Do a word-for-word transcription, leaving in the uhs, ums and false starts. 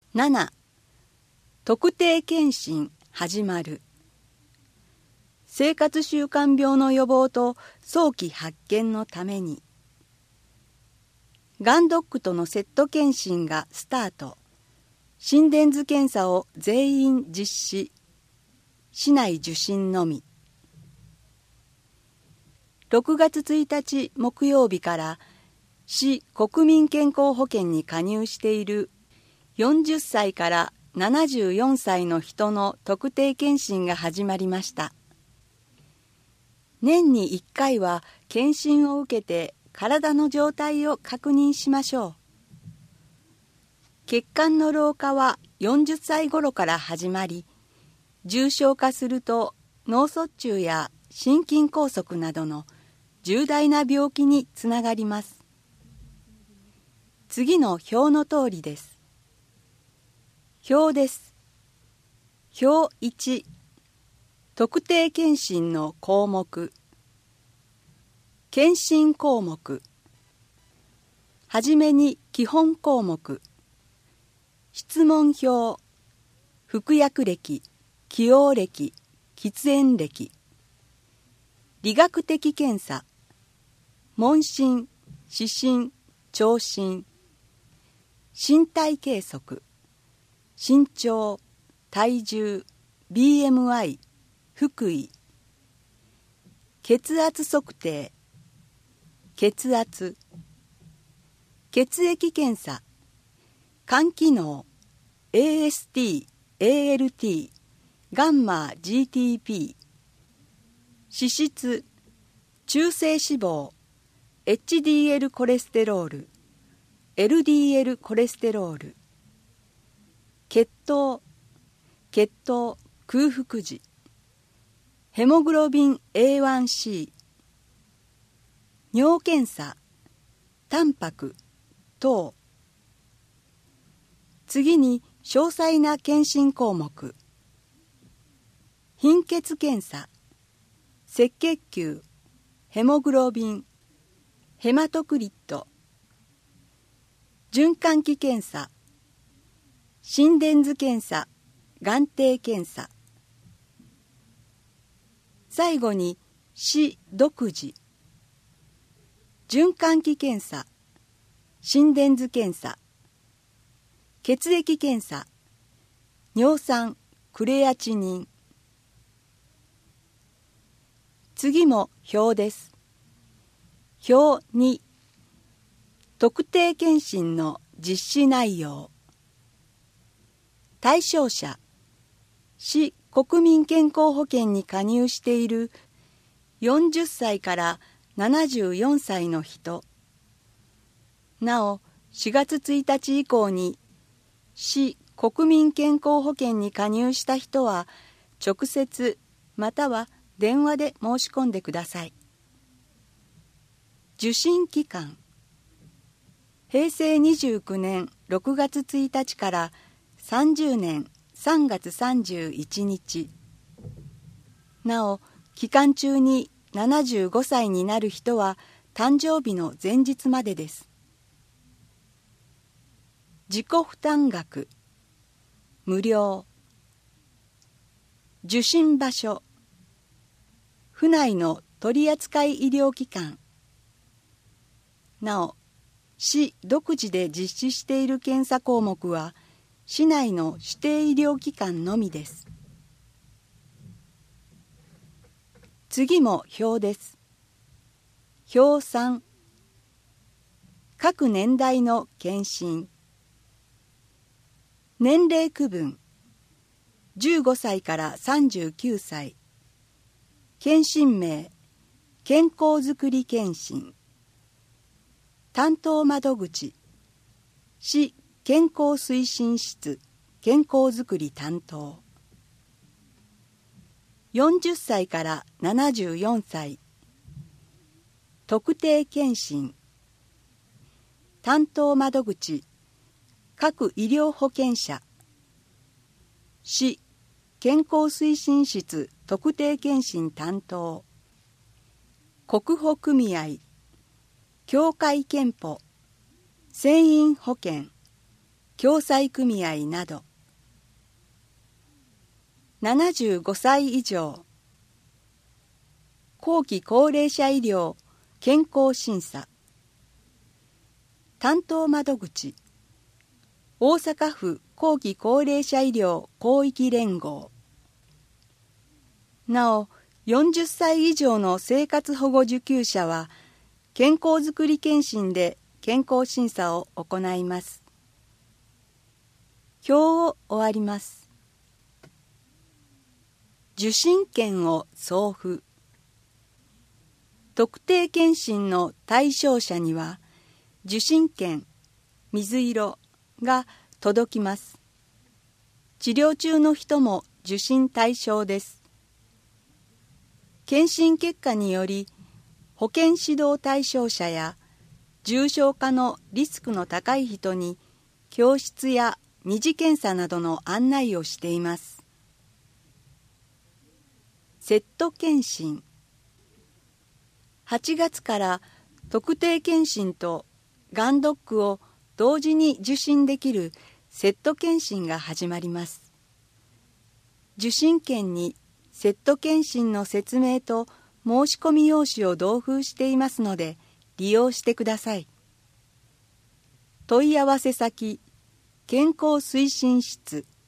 なな. 特定健診始まる。生活習慣病の予防と早期発見のために、がんドックとのセット健診がスタート。心電図検査を全員実施。市内受診のみ。ろくがつついたち木曜日から市国民健康保険に加入しているよんじゅっさいからななじゅうよんさいの人の特定健診が始まりました。年にいっかいは健診を受けて体の状態を確認しましょう。血管の老化はよんじゅっさい頃から始まり、重症化すると脳卒中や心筋梗塞などの重大な病気につながります。次の表の通りです。表です。表いち、特定健診の項目。健診項目。はじめに基本項目。質問票。服薬歴、既往歴、喫煙歴。理学的検査。問診、視診、聴診。身体計測。身長、体重、ビーエムアイ、腹囲。血圧測定。血圧。血液検査。肝機能、エーエスティー、エーエルティー、ガンマ ジーティーピー。脂質、中性脂肪、エイチディーエル コレステロール、エルディーエル コレステロール。血糖、血糖、空腹時。ヘモグロビン エーワンシー。尿検査、タンパク、糖。次に詳細な検診項目。貧血検査、赤血球、ヘモグロビン、ヘマトクリット。循環器検査、心電図検査、眼底検査。最後に市独自。循環器検査、心電図検査、血液検査、尿酸、クレアチニン。次も表です。表に、特定健診の実施内容。対象者、市国民健康保険に加入しているよんじゅっさいからななじゅうよんさいの人。なお、しがつついたち以降に市国民健康保険に加入した人は直接または電話で申し込んでください。受診期間。へいせいにじゅうきゅうねんろくがつついたちからさんじゅうねんさんがつさんじゅういちにち。なお、期間中にななじゅうごさいになる人は誕生日の前日までです。自己負担額。無料。受診場所。府内の取扱医療機関。なお、市独自で実施している検査項目は市内の指定医療機関のみです。次も表です。表さん。各年代の検診。年齢区分。じゅうごさいからさんじゅうきゅうさい。検診名、健康づくり検診。担当窓口、市健康推進室健康づくり担当。よんじゅっさいからななじゅうよんさい。特定健診。担当窓口、各医療保険者。市健康推進室特定健診担当。国保組合、協会憲法、船員保険、 共済組合など。ななじゅうごさい以上、後期高齢者医療健康審査、担当窓口、大阪府後期高齢者医療広域連合。なお、よんじゅっさい以上の生活保護受給者は、健康づくり検診で健康審査を行います。表を終わります。受診券を送付。特定健診の対象者には、受診券、水色が届きます。治療中の人も受診対象です。検診結果により、保健指導対象者や重症化のリスクの高い人に教室や二次検査などの案内をしています。セット検診。はちがつから特定検診とがんドックを同時に受診できるセット検診が始まります。受診券にセット検診の説明と申し込み用紙を同封していますので利用してください。問い合わせ先、健康推進室。